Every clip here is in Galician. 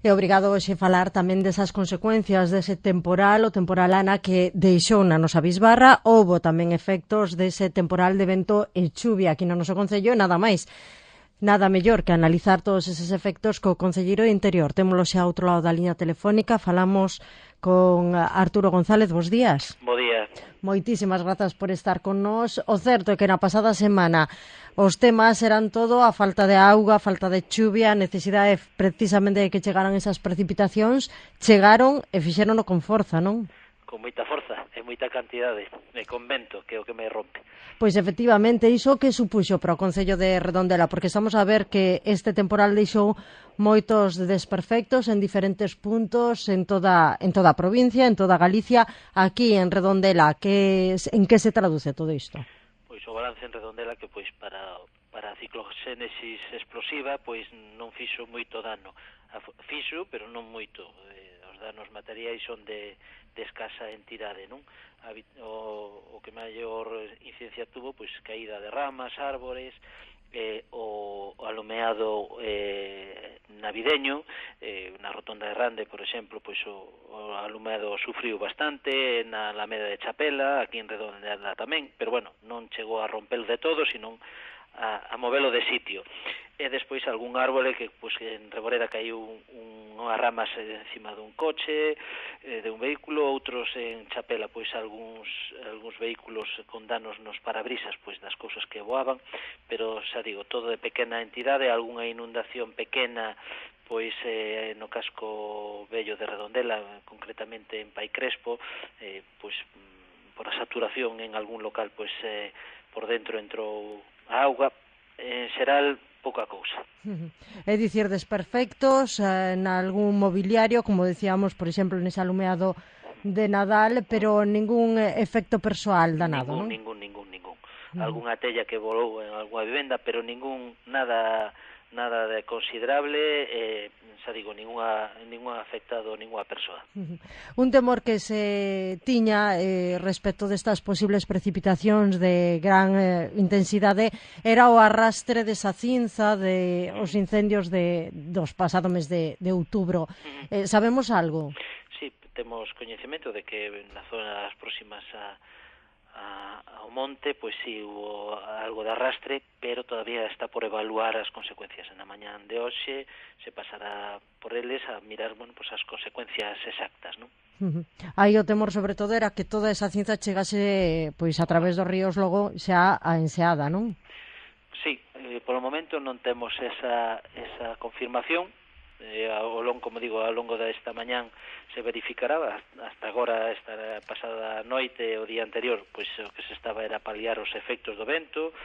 E obrigado hoxe falar tamén desas consecuencias dese temporal, o temporal Ana, que deixou na nosa bisbarra. Houbo tamén efectos dese temporal de vento e chuvia aquí no noso concello, nada máis. Nada mellor que analizar todos eses efectos co concelleiro de Interior. Témolo xa ao outro lado da liña telefónica, falamos con Arturo González. Bos días. Bo día. Moitísimas grazas por estar con nós. O certo é que na pasada semana os temas eran todo a falta de auga, a falta de chuvia, a necesidade precisamente de que chegaran esas precipitacións. Chegaron e fixérono con forza, non? Con moita forza e moita cantidade, e con vento, que é o que me rompe. Pois efectivamente, iso que supuxo para o Concello de Redondela, porque estamos a ver que este temporal deixou moitos desperfectos en diferentes puntos en toda a provincia, en toda Galicia. Aquí en Redondela, en que se traduce todo isto? Pois o balance en Redondela que pois para a cicloxénesis explosiva pois non fixo moito dano. Fixo, pero non moito. Os danos materiais son de escasa entidade, non? O que maior incidencia tuvo, pois caída de ramas, árbores, o alumeado navideño, na rotonda de Rande, por exemplo, pois o alumeado sufriu bastante, na Alameda de Chapela, aquí en Redondela tamén, pero bueno, non chegou a rompelo de todo, sino a movelo de sitio. E despois algún árbole que pois en Reboreda caiu unhas ramas encima dun coche, de un vehículo, outros en Chapela pois algúns vehículos con danos nos parabrisas pois das cousas que voaban, pero xa digo, todo de pequena entidade, algunha inundación pequena pois no casco vello de Redondela, concretamente en Pai Crespo, pois por a saturación en algún local pois por dentro entrou a auga, en xeral pouca cousa. É dicir, desperfectos en algún mobiliario, como decíamos, por exemplo, nese alumeado de Nadal, pero ningún efecto persoal danado, non? Ningún. Algúnha tella que volou en algunha vivenda, pero nada de considerable, xa digo, ningún afectado, ninguna persoa. Un temor que se tiña respecto destas posibles precipitacións de gran intensidade era o arrastre desa cinza de os incendios dos pasado mes de outubro. Sabemos algo? Sí, temos coñecemento de que na zonas próximas ao monte, pois si hubo algo de arrastre, pero todavía está por evaluar as consecuencias. Na mañán de hoxe se pasará por eles a mirar, bueno, pois as consecuencias exactas, non? Aí o temor sobre todo era que toda esa cinza chegase pois a través dos ríos logo xa a enseada, non? Sí, polo momento non temos esa confirmación. Ao longo desta mañán se verificará, hasta agora, esta pasada noite, o día anterior, pois o que se estaba era paliar os efectos do vento,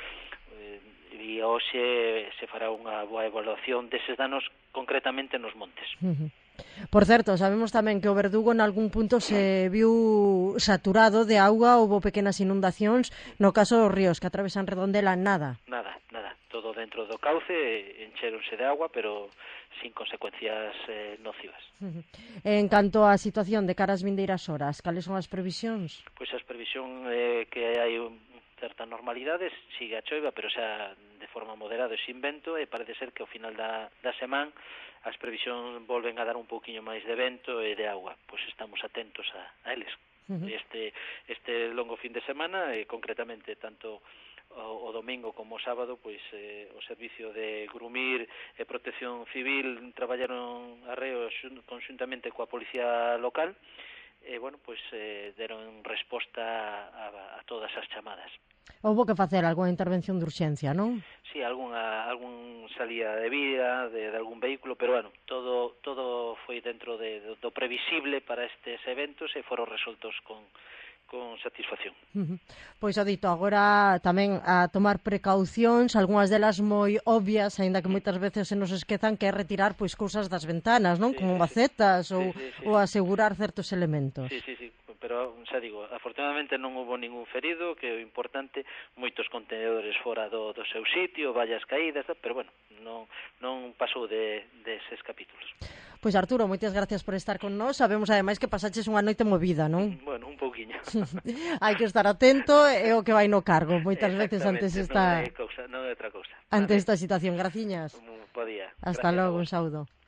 e hoxe se fará unha boa evaluación deses danos concretamente nos montes. Por certo, sabemos tamén que o Verdugo en algún punto se viu saturado de auga, houbo pequenas inundacións, no caso dos ríos que atravesan Redondela, nada. Nada, todo dentro do cauce, encheronse de agua, pero sin consecuencias nocivas. En canto á situación de cara ás vindeiras horas, cales son as previsións? Pois as previsións que hai certa normalidade, sigue a choiva, pero xa de forma moderada e sin vento, e parece ser que ao final da semana as previsións volven a dar un pouquiño máis de vento e de auga. Pois estamos atentos a eles. Este longo fin de semana, concretamente tanto o domingo como o sábado, pois o Servicio de Grumir e Protección Civil traballaron arreo conxuntamente coa Policía Local e, bueno, pois deron resposta a todas as chamadas. Houbo que facer algunha intervención de urxencia, non? Sí, algún salida de vida de algún vehículo, pero, bueno, todo foi dentro do previsible para estes eventos e foron resoltos con satisfacción. Pois o dito, agora tamén a tomar precaucións, algunhas delas moi obvias, aínda que moitas veces se nos esquezan, que é retirar pois cousas das ventanas, non? Como macetas ou asegurar certos elementos. Sí, pero xa digo, afortunadamente non houve ningún ferido, que é o importante, moitos contenedores fora do seu sitio, vallas caídas, pero bueno, non pasou deses capítulos. Pois Arturo, moitas gracias por estar con nós. Sabemos ademais que pasaches unha noite movida, non? Bueno, un pouquiño. Hai que estar atento e o que vai no cargo. Moitas veces antes esta non é outra cousa. Ante esta situación. Graciñas. Podía. Hasta logo, un saúdo.